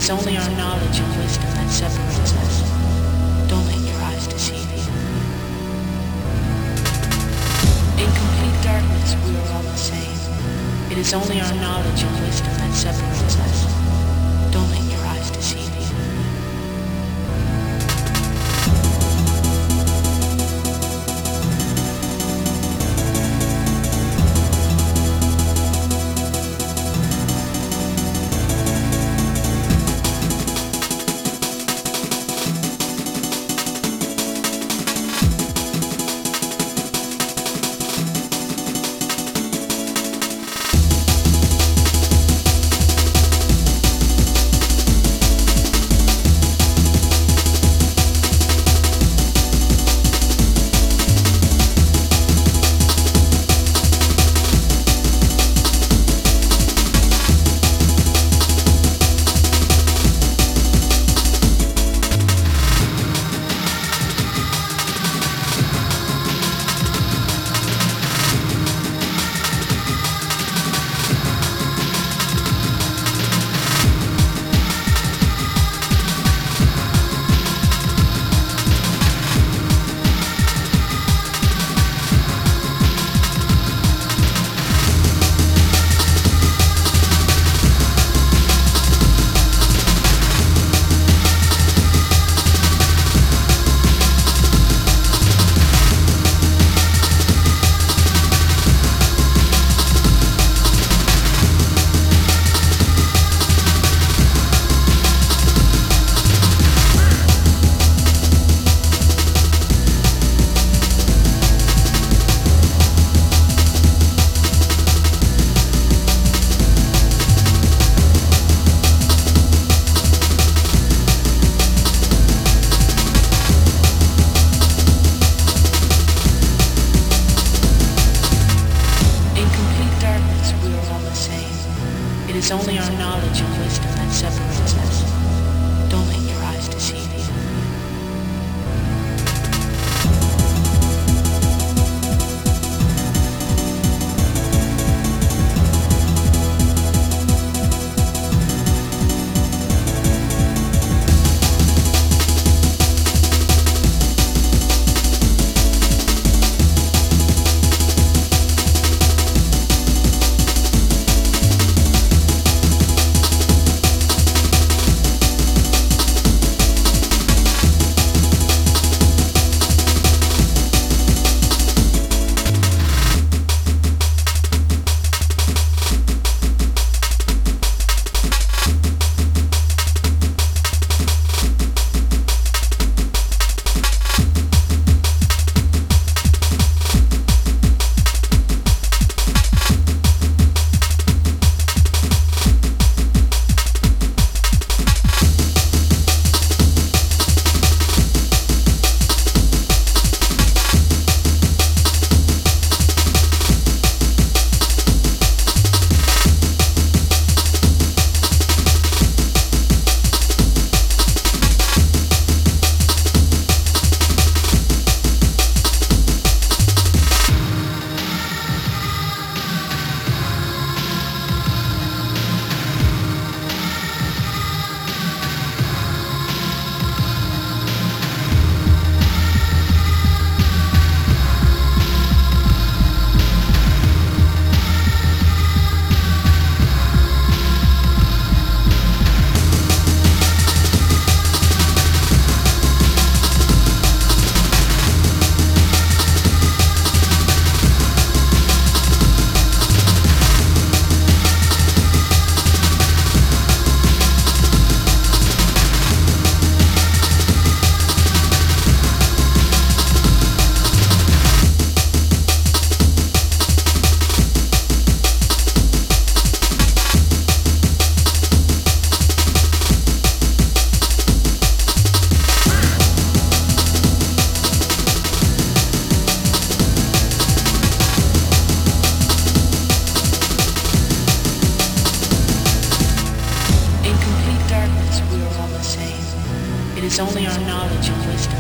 is only our knowledge and wisdom that separates us. Don't let your eyes deceive you. In complete darkness, we are all the same. It is only our knowledge and wisdom that separates us. Don't let your eyes deceive you. It is only our knowledge and wisdom that separates us. Don't let your eyes deceive you. It is only our knowledge and wisdom